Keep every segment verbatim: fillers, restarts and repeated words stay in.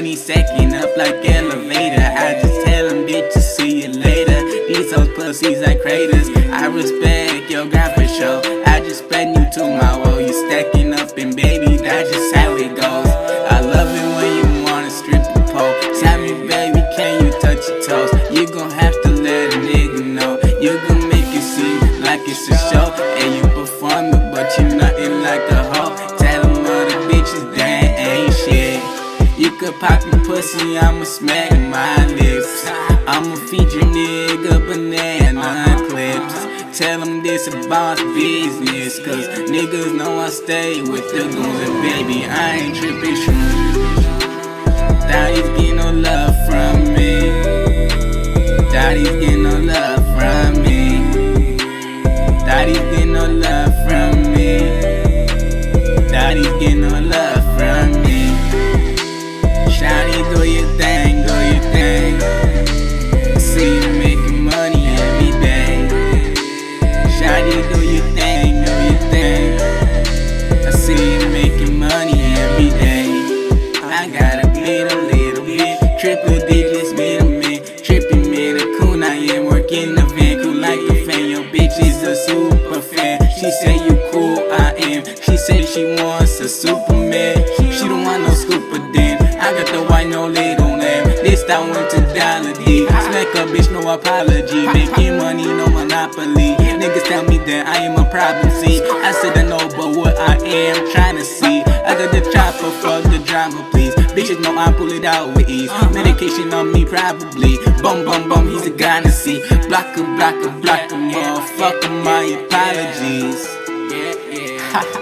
money stacking up like elevator. I just tell them bitches see you later. These hoes pussies like craters. I respect your grind for sure. I just spread you to my woe. You stacking up and baby, that's just how it goes. I love it when you wanna strip the pole. Tell me baby, can you touch your toes? You gon' have to let a nigga know. You gon' make it seem like it's a show. And you perform it, but you nothing like a hoe. Tell them other bitches that ain't shit. You could pop your pussy, I'ma smack my lips. I'ma feed your nigga banana clips. Tell them this a boss business, cause niggas know I stay with the goons. And baby, I ain't trippin' shrooms. Daddy's getting no love from me. Daddy's getting no love from me. Daddy's getting no love from me. Daddy's getting no love from me. Shawty, do your thing, do your thing. See you making money every day. Shawty, do your thing, do your thing. I see you making money every day. I gotta bleed a little bit, triple digits, middleman, tripping medical. I am working the van, cool like a fan. Your bitch is a super fan. She say you cool, I am. She said she wants a Superman. She don't want no scooper damn. I got the white, no little lamb. This time went to Dollar D. Smack a bitch, no apology. Making money, no monopoly. Niggas tell me that I am a problem, see. I said I know, but what I am trying to see. I got the chopper, fuck the drama, please. Bitches know I pull it out with ease. Medication on me, probably. Bum, bum, bum, he's a guy to see. Blocker, blocker, blocker, motherfucker, my apologies. Yeah, yeah.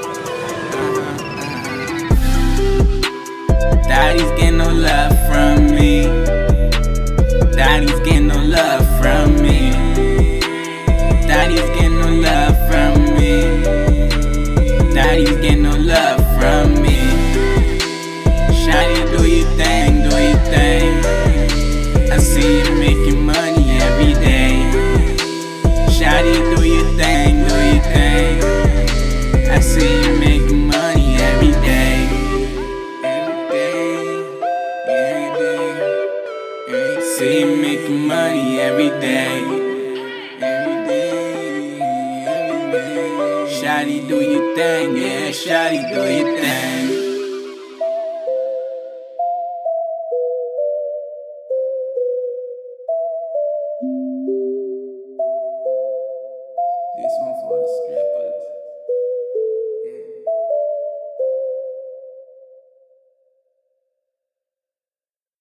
Daddy's getting no love from me. Daddy's getting no love from me. Daddy's getting no love from me. Daddy's getting no love from me. Shawty, do your thing, do your thing. I see you making money every day. Shawty, do your thing, do your thing. I see you making money every day. See you making money every day. Every day, every day. Shawty, do your thing, yeah, shawty, do your thing. This one for the strippers.